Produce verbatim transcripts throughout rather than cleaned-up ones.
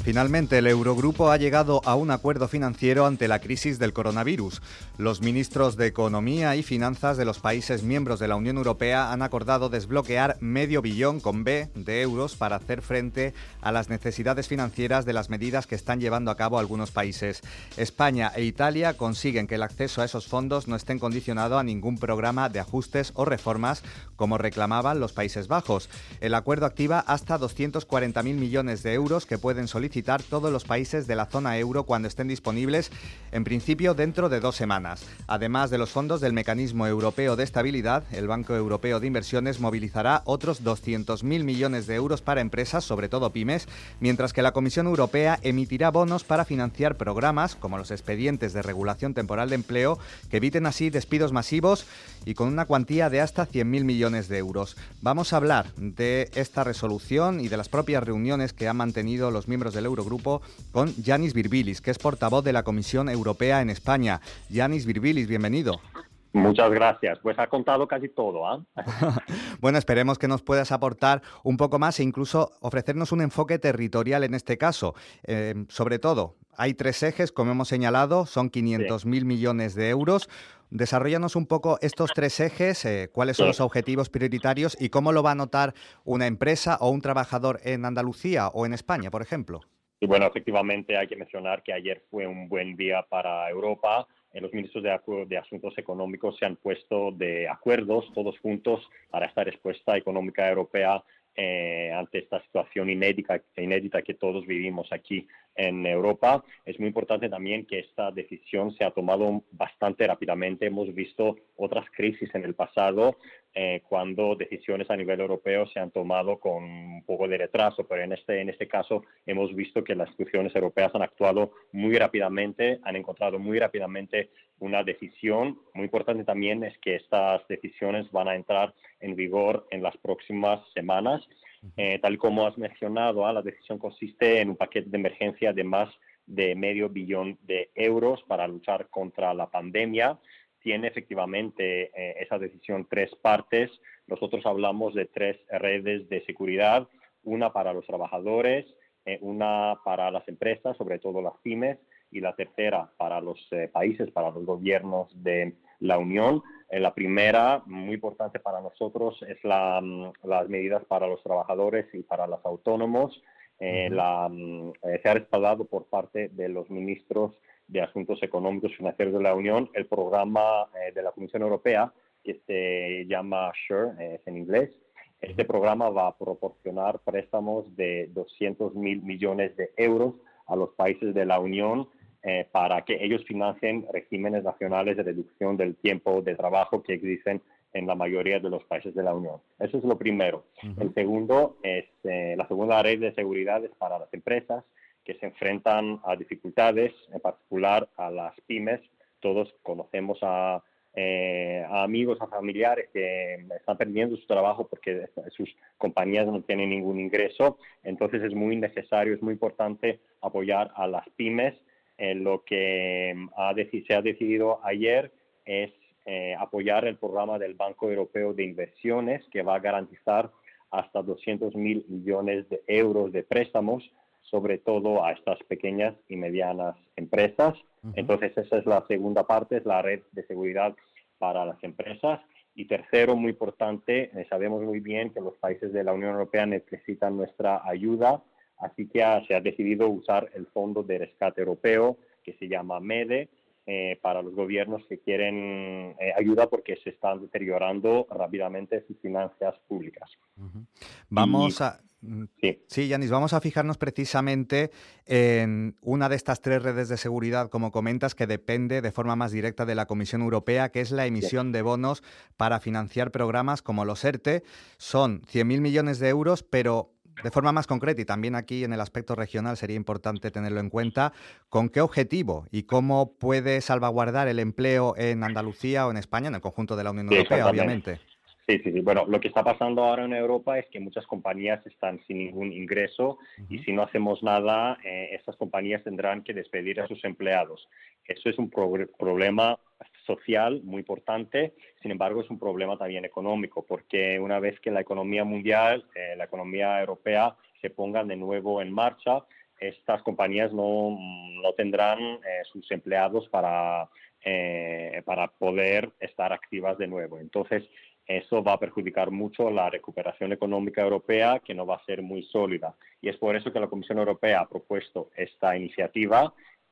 Finalmente, el Eurogrupo ha llegado a un acuerdo financiero ante la crisis del coronavirus. Los ministros de Economía y Finanzas de los países miembros de la Unión Europea han acordado desbloquear medio billón con B de euros para hacer frente a las necesidades financieras de las medidas que están llevando a cabo algunos países. España e Italia consiguen que el acceso a esos fondos no esté condicionado a ningún programa de ajustes o reformas, como reclamaban los Países Bajos. El acuerdo activa hasta doscientos cuarenta mil millones de euros que pueden solicitar todos los países de la zona euro cuando estén disponibles, en principio dentro de dos semanas. Además de los fondos del Mecanismo Europeo de Estabilidad, el Banco Europeo de Inversiones movilizará otros doscientos mil millones de euros para empresas, sobre todo pymes, mientras que la Comisión Europea emitirá bonos para financiar programas como los expedientes de regulación temporal de empleo, que eviten así despidos masivos y con una cuantía de hasta cien mil millones de euros. Vamos a hablar de esta resolución y de las propias reuniones que han mantenido los miembros del Eurogrupo con Yanis Virbilis, que es portavoz de la Comisión Europea en España. Yanis Virbilis, bienvenido. Muchas gracias. Pues ha contado casi todo, ¿ah? ¿eh? Bueno, esperemos que nos puedas aportar un poco más e incluso ofrecernos un enfoque territorial en este caso. Eh, sobre todo, hay tres ejes, como hemos señalado, son quinientos mil sí. millones de euros. Desarróllanos un poco estos tres ejes, eh, cuáles son sí. los objetivos prioritarios y cómo lo va a notar una empresa o un trabajador en Andalucía o en España, por ejemplo. Y bueno, efectivamente hay que mencionar que ayer fue un buen día para Europa. Los ministros de, de Asuntos Económicos se han puesto de acuerdos todos juntos para esta respuesta económica europea eh, ante esta situación inédita, inédita que todos vivimos aquí en Europa. Es muy importante también que esta decisión se ha tomado bastante rápidamente. Hemos visto otras crisis en el pasado eh, cuando decisiones a nivel europeo se han tomado con un poco de retraso, pero en este, en este caso hemos visto que las instituciones europeas han actuado muy rápidamente, han encontrado muy rápidamente una decisión. Muy importante también es que estas decisiones van a entrar en vigor en las próximas semanas. Eh, tal como has mencionado, ¿eh? la decisión consiste en un paquete de emergencia de más de medio billón de euros para luchar contra la pandemia. Tiene efectivamente eh, esa decisión tres partes. Nosotros hablamos de tres redes de seguridad, una para los trabajadores, eh, una para las empresas, sobre todo las pymes, y la tercera para los eh, países, para los gobiernos de la Unión. Eh, la primera, muy importante para nosotros, es la, las medidas para los trabajadores y para los autónomos. Eh, uh-huh. la, eh, se ha respaldado por parte de los ministros de Asuntos Económicos y Financieros de la Unión el programa eh, de la Comisión Europea, que se llama SURE, eh, es en inglés. Este programa va a proporcionar préstamos de doscientos mil millones de euros a los países de la Unión eh, para que ellos financien regímenes nacionales de reducción del tiempo de trabajo que existen en la mayoría de los países de la Unión. Eso es lo primero. Uh-huh. El segundo es eh, la segunda red de seguridad es para las empresas que se enfrentan a dificultades, en particular a las pymes. Todos conocemos a, eh, a amigos, a familiares que están perdiendo su trabajo porque sus compañías no tienen ningún ingreso. Entonces es muy necesario, es muy importante apoyar a las pymes. Eh, lo que ha deci- se ha decidido ayer es eh, apoyar el programa del Banco Europeo de Inversiones, que va a garantizar hasta doscientos mil millones de euros de préstamos, sobre todo a estas pequeñas y medianas empresas. Uh-huh. Entonces, esa es la segunda parte, es la red de seguridad para las empresas. Y tercero, muy importante, eh, sabemos muy bien que los países de la Unión Europea necesitan nuestra ayuda, así que ha, se ha decidido usar el Fondo de Rescate Europeo, que se llama MEDE, eh, para los gobiernos que quieren eh, ayuda porque se están deteriorando rápidamente sus finanzas públicas. Uh-huh. Vamos y, a... Sí, sí, Yanis, vamos a fijarnos precisamente en una de estas tres redes de seguridad, como comentas, que depende de forma más directa de la Comisión Europea, que es la emisión de bonos para financiar programas como los ERTE. Son cien mil millones de euros, pero de forma más concreta, y también aquí en el aspecto regional sería importante tenerlo en cuenta, ¿con qué objetivo y cómo puede salvaguardar el empleo en Andalucía o en España, en el conjunto de la Unión sí, Europea, obviamente? Sí, sí, sí. Bueno, lo que está pasando ahora en Europa es que muchas compañías están sin ningún ingreso uh-huh. y si no hacemos nada, eh, estas compañías tendrán que despedir a sus empleados. Eso es un pro- problema social muy importante, sin embargo es un problema también económico, porque una vez que la economía mundial, eh, la economía europea se ponga de nuevo en marcha, estas compañías no, no tendrán eh, sus empleados para, eh, para poder estar activas de nuevo. Entonces, eso va a perjudicar mucho la recuperación económica europea, que no va a ser muy sólida. Y es por eso que la Comisión Europea ha propuesto esta iniciativa,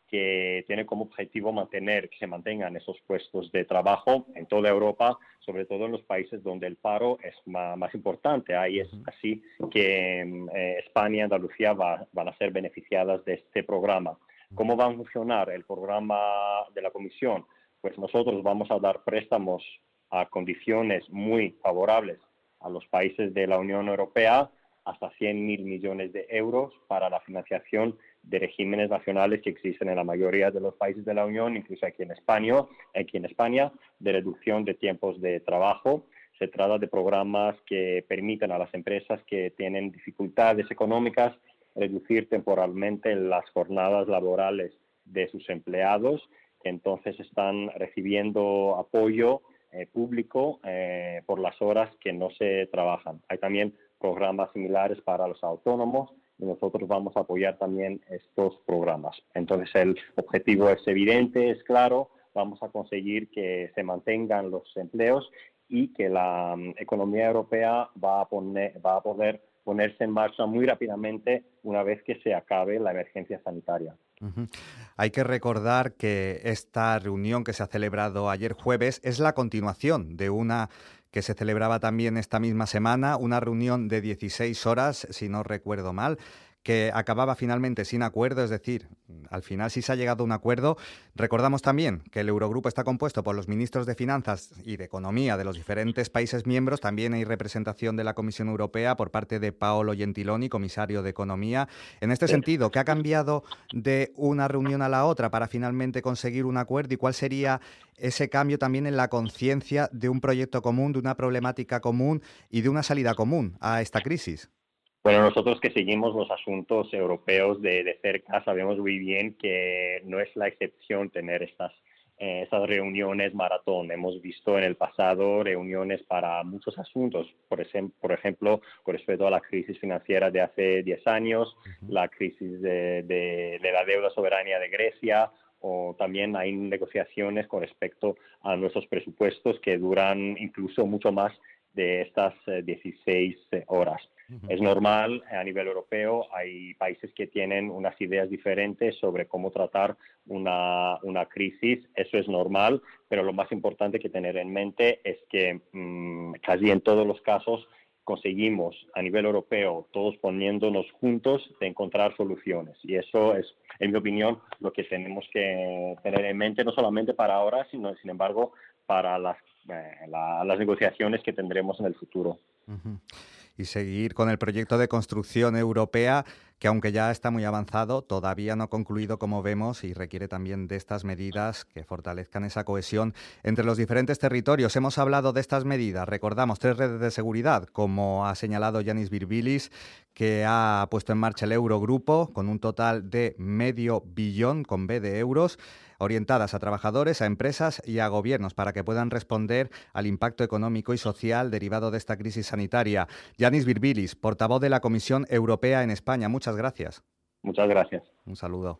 que tiene como objetivo mantener, que se mantengan esos puestos de trabajo en toda Europa, sobre todo en los países donde el paro es más, más importante. Ahí es así que eh, España y Andalucía va, van a ser beneficiadas de este programa. ¿Cómo va a funcionar el programa de la Comisión? Pues nosotros vamos a dar préstamos a condiciones muy favorables a los países de la Unión Europea, hasta cien mil millones de euros para la financiación de regímenes nacionales que existen en la mayoría de los países de la Unión, incluso aquí en España, aquí en España, de reducción de tiempos de trabajo. Se trata de programas que permiten a las empresas que tienen dificultades económicas reducir temporalmente las jornadas laborales de sus empleados, que entonces están recibiendo apoyo eh, público eh, por las horas que no se trabajan. Hay también programas similares para los autónomos y nosotros vamos a apoyar también estos programas. Entonces el objetivo es evidente, es claro, vamos a conseguir que se mantengan los empleos y que la um, economía europea va a, poner, va a poder ponerse en marcha muy rápidamente una vez que se acabe la emergencia sanitaria. Uh-huh. Hay que recordar que esta reunión que se ha celebrado ayer jueves es la continuación de una que se celebraba también esta misma semana, una reunión de dieciséis horas, si no recuerdo mal, que acababa finalmente sin acuerdo, es decir, al final sí se ha llegado a un acuerdo. Recordamos también que el Eurogrupo está compuesto por los ministros de Finanzas y de Economía de los diferentes países miembros. También hay representación de la Comisión Europea por parte de Paolo Gentiloni, comisario de Economía. En este sentido, ¿qué ha cambiado de una reunión a la otra para finalmente conseguir un acuerdo? ¿Y cuál sería ese cambio también en la conciencia de un proyecto común, de una problemática común y de una salida común a esta crisis? Bueno, nosotros que seguimos los asuntos europeos de, de cerca sabemos muy bien que no es la excepción tener estas, eh, estas reuniones maratón. Hemos visto en el pasado reuniones para muchos asuntos, por, ejemplo, por ejemplo, con respecto a la crisis financiera de hace diez años, uh-huh. la crisis de, de, de la deuda soberana de Grecia, o también hay negociaciones con respecto a nuestros presupuestos que duran incluso mucho más de estas eh, dieciséis horas. Uh-huh. Es normal, a nivel europeo, hay países que tienen unas ideas diferentes sobre cómo tratar una, una crisis. Eso es normal, pero lo más importante que tener en mente es que mmm, casi en todos los casos conseguimos a nivel europeo, todos poniéndonos juntos, de encontrar soluciones. Y eso es, en mi opinión, lo que tenemos que tener en mente, no solamente para ahora, sino, sin embargo, para las, eh, la, las negociaciones que tendremos en el futuro. Uh-huh. Y seguir con el proyecto de construcción europea, que aunque ya está muy avanzado, todavía no ha concluido, como vemos, y requiere también de estas medidas que fortalezcan esa cohesión entre los diferentes territorios. Hemos hablado de estas medidas, recordamos, tres redes de seguridad, como ha señalado Yanis Virbilis, que ha puesto en marcha el Eurogrupo, con un total de medio billón, con B, de euros, orientadas a trabajadores, a empresas y a gobiernos para que puedan responder al impacto económico y social derivado de esta crisis sanitaria. Yanis Virbilis, portavoz de la Comisión Europea en España, muchas gracias. Muchas gracias. Un saludo.